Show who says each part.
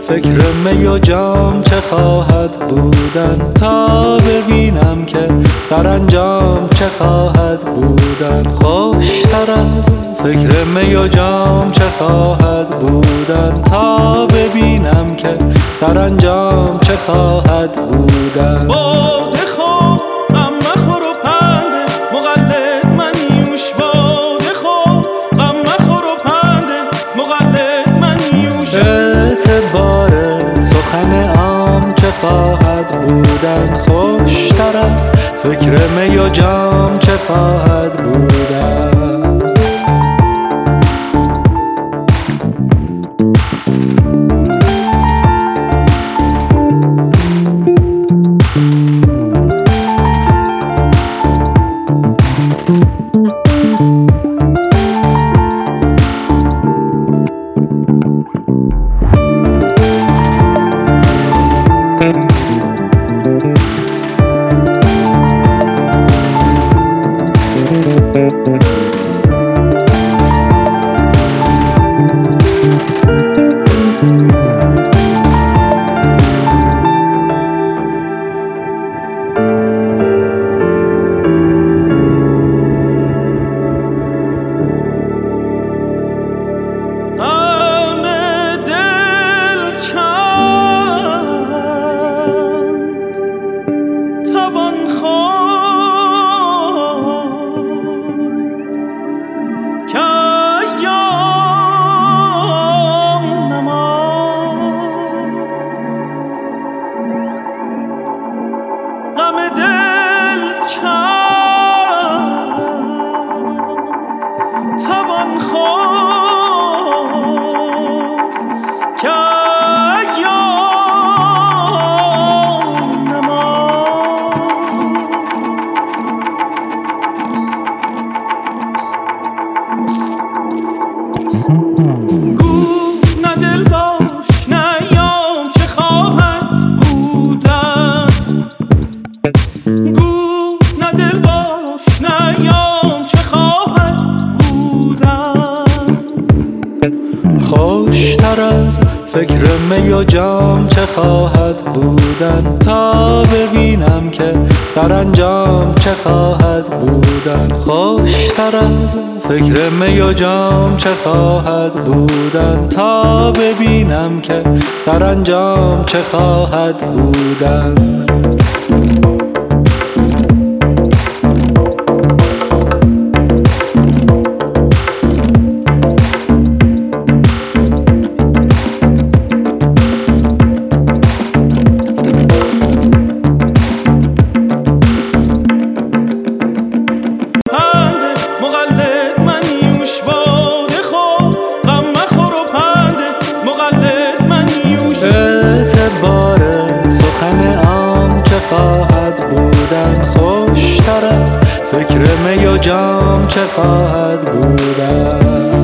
Speaker 1: فکر می و جام چه خواهد بودن، تا ببینم که سرانجام چه خواهد بودن. خوشتر از فکر می و جام چه خواهد بودن، تا ببینم که سرانجام چه خواهد بودن.
Speaker 2: باده خور غم مخور و پنده مقلد منیوش، باده خور غم مخور و پنده مقلد منیوش.
Speaker 1: اعتبار سخن عام چه خواهد بودن، خوشتر از فکر می و جام چه خواهد بودن.
Speaker 2: غم دل چند توان خورد که ایام نماند. گو نه دل باش نه ایام چه خواهد بودن، گو نه دل باش نه ایام چه خواهد بودن.
Speaker 1: خوشتر از فکر می و جام چه خواهد بودن، تا ببینم که سرانجام چه خواهد بودن. خوشتر از فکر می و جام چه خواهد بودن، تا ببینم که سرانجام چه خواهد بودن. اعتبار سخن عام چه خواهد بودن، خوشتر از فکر می و جام چه خواهد بودن.